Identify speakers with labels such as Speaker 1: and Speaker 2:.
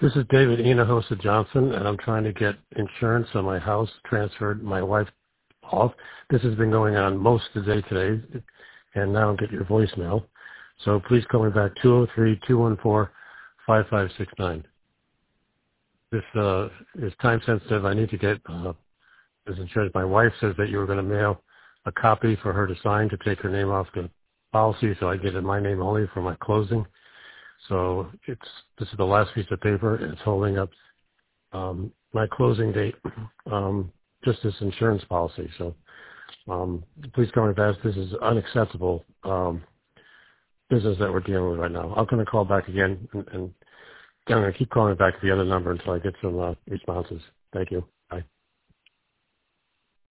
Speaker 1: This is David Hinojosa Johnson, and I'm trying to get insurance on my house transferred my wife off. This has been going on most of the day today, and now I'll get your voicemail. So please call me back, 203-214-5569. This is time sensitive. I need to get this insurance. My wife says that you were going to mail a copy for her to sign to take her name off the policy, so I get it my name only for my closing. So this is the last piece of paper, and it's holding up my closing date, just this insurance policy. So please call me back. This is unacceptable business that we're dealing with right now. I'm going to call back again, and I'm going to keep calling back to the other number until I get some responses. Thank you.